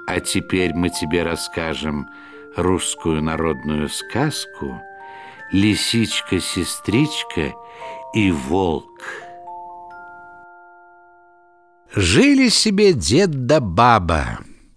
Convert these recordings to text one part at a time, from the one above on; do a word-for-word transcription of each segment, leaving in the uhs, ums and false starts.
А теперь мы тебе расскажем русскую народную сказку «Лисичка-сестричка и волк». Жили себе дед да баба.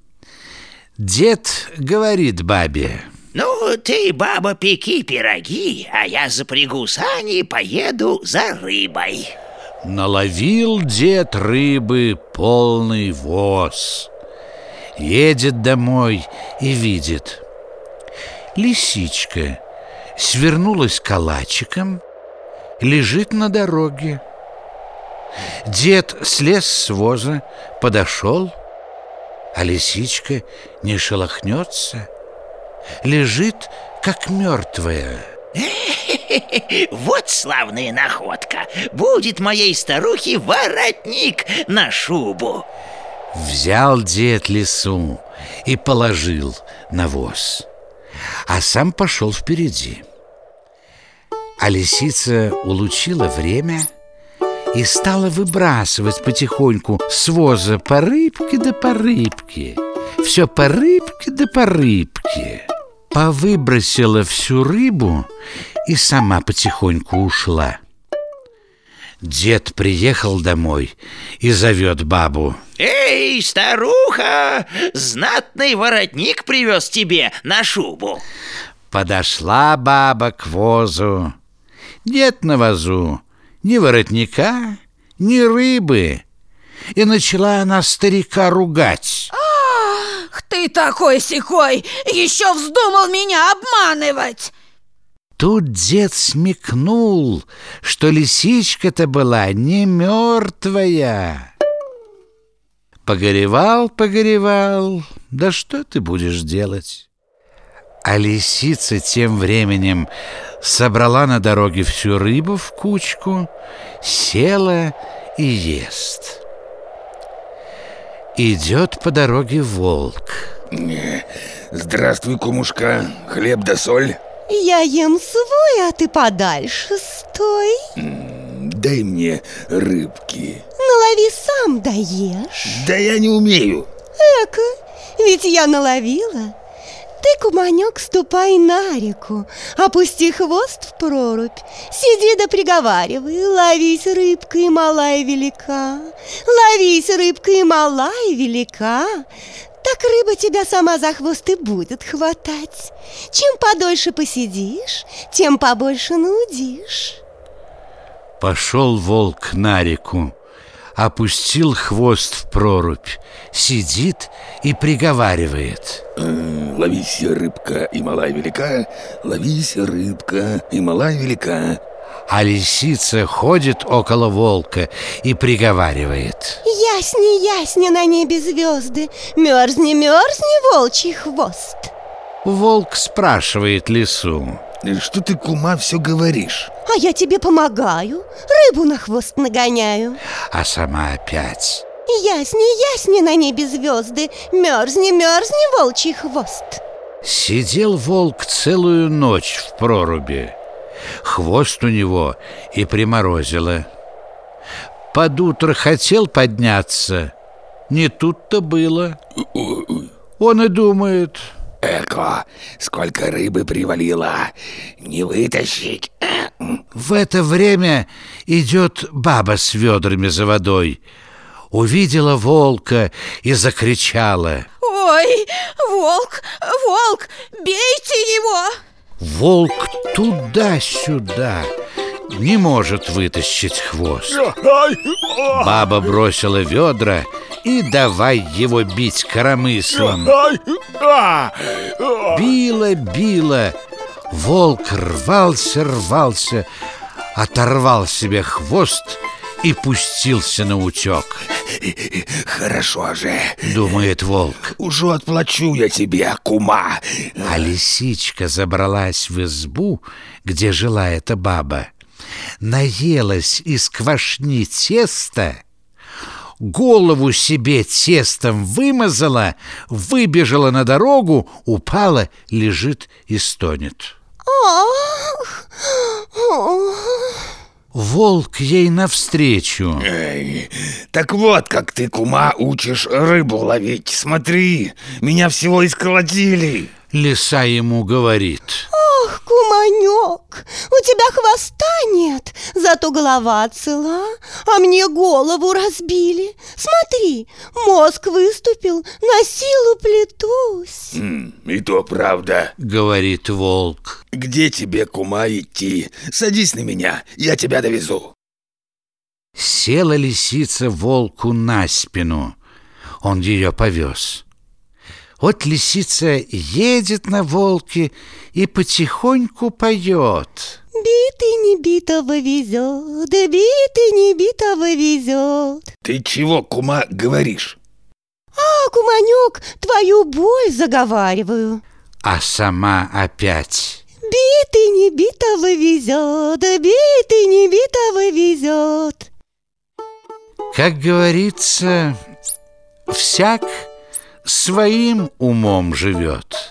Дед говорит бабе: «Ну, ты, баба, пеки пироги, а я запрягу сани и поеду за рыбой». Наловил дед рыбы полный воз. Едет домой и видит: лисичка свернулась калачиком, лежит на дороге. Дед слез с воза, подошел, а лисичка не шелохнется, лежит, как мертвая. Вот славная находка! Будет моей старухе воротник на шубу. Взял дед лису и положил на воз, а сам пошел впереди. А лисица улучила время и стала выбрасывать потихоньку с воза по рыбке да по рыбке. Все по рыбке да по рыбке. Повыбросила всю рыбу и сама потихоньку ушла. Дед приехал домой и зовет бабу: «Эй, старуха, знатный воротник привез тебе на шубу». Подошла баба к возу. Нет на возу ни воротника, ни рыбы. И начала она старика ругать. «Ах, ты такой-сякой, еще вздумал меня обманывать!» Тут дед смекнул, что лисичка-то была не мертвая. Погоревал, погоревал, да что ты будешь делать? А лисица тем временем собрала на дороге всю рыбу в кучку, села и ест. Идет по дороге волк. «Здравствуй, кумушка, хлеб да соль». «Я ем свой, а ты подальше стой». «Дай мне рыбки». «Налови сам, даешь». «Да я не умею». «Эка, ведь я наловила». «Ты, куманек, ступай на реку, опусти хвост в прорубь, сиди да приговаривай: ловись, рыбка и малая велика, ловись, рыбка и малая велика». Так рыба тебя сама за хвост и будет хватать. Чем подольше посидишь, тем побольше нудишь. Пошел волк на реку, опустил хвост в прорубь, сидит и приговаривает: «Ловись, рыбка и малая велика, ловись, рыбка и малая велика». А лисица ходит около волка и приговаривает: «Ясни, ясни на небе звезды, мерзни, мерзни, волчий хвост». Волк спрашивает лису: «Что ты, кума, все говоришь?» «А я тебе помогаю, рыбу на хвост нагоняю». А сама опять: «Ясни, ясни на небе звезды, мерзни, мерзни, волчий хвост». Сидел волк целую ночь в проруби. Хвост у него и приморозило. Под утро хотел подняться, не тут-то было. Он и думает: «Эко, сколько рыбы привалило, не вытащить». В это время идет баба с ведрами за водой. Увидела волка и закричала: «Ой, волк, волк, бейте его!» Волк туда-сюда, не может вытащить хвост. Баба бросила ведра и давай его бить коромыслом. Била, била. Волк рвался, рвался, оторвал себе хвост и пустился на утек. «Хорошо же, — думает волк, — уже отплачу я тебе, кума». А лисичка забралась в избу, где жила эта баба, наелась из квашни теста, голову себе тестом вымазала, выбежала на дорогу, упала, лежит и стонет. Ах, ах. волк ей навстречу. Эй, так вот, как ты, кума, учишь рыбу ловить. Смотри, меня всего исколотили. Лиса ему говорит: Ох, куманек, у тебя хвоста нет, зато голова цела, а мне голову разбили. Смотри, мозг выступил, на силу плетусь. М, и то правда. говорит волк. Где тебе, кума, идти? Садись на меня, я тебя довезу. Села лисица волку на спину. Он ее повез. Вот лисица едет на волке и потихоньку поет. Битый не битого везет, да битый не битого везет. Ты чего, кума, говоришь? А, куманек, твою боль заговариваю. А сама опять: Битый не битого везет, да битый не битого везет. как говорится, всяк своим умом живет.